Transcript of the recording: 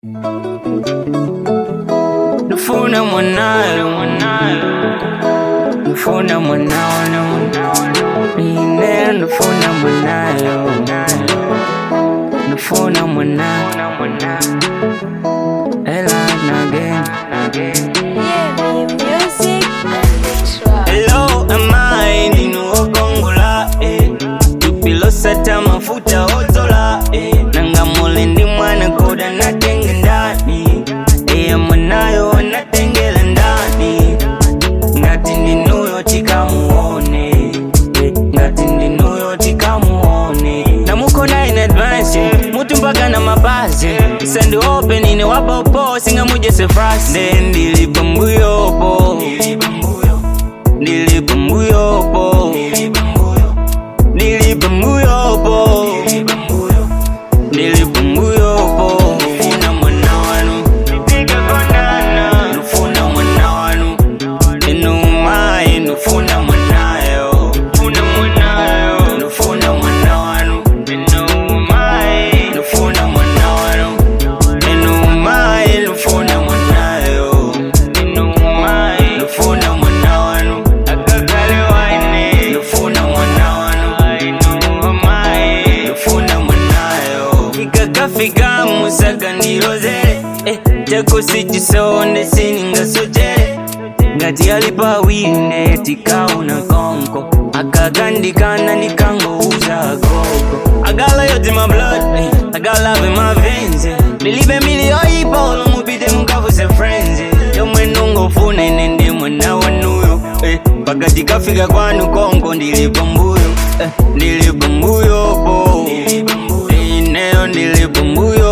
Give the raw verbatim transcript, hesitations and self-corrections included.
Nufuna mwanayo, mwanayo. Nufuna mwanayo, mwanayo. Ine nufuna mwanayo. Nufuna mwanayo, mwanayo. Ela again, again. Yeah, me music and extra. Hello, am I Ninu Ogongola, eh. Tupilo sata mafuta ozola, eh. Nanga molendi mwana koda na tenge ndani. Eh, mwanayo na tengela ndani. Ngati ndinuyo tikamuone, eh. Ngati ndinuyo tikamuone. Na muko na in advance, eh. Mutu mpaka na mabazi. Send open ine wapopo, singa muje se fast. Ndili bambuyopo, ndili bambuyo. Ndili bambuyopo, ndili bambuyopo, ndili bambuyopo. Nufuna mwana wanu, nipige konana. Nufuna mwana wanu, enumai. Nufuna mwanayo, nufuna mwanayo. Nufuna mwana wanu, enumai. Nufuna mwana wanu, enumai. Nufuna mwanayo, enumai. Nufuna mwana wanu. Ikakafika musaka ndirozere, eh, jako sichisonde sininga sojere. Ngati alipa wine tikauna konko, akagandikana nikango uza koko. I got loyalty in my blood, eh, I got love in my veins, eh. Believe in me, yoipo, lumubite mukavuse friends, eh. Yomwe nungo fune nende mwana wanuyo, eh. Pakati kafika kwanu konko ndilipa mbuyo, eh. Ndilipa mbuyo po, ndilipa mbuyo. Ineo ndilipa mbuyo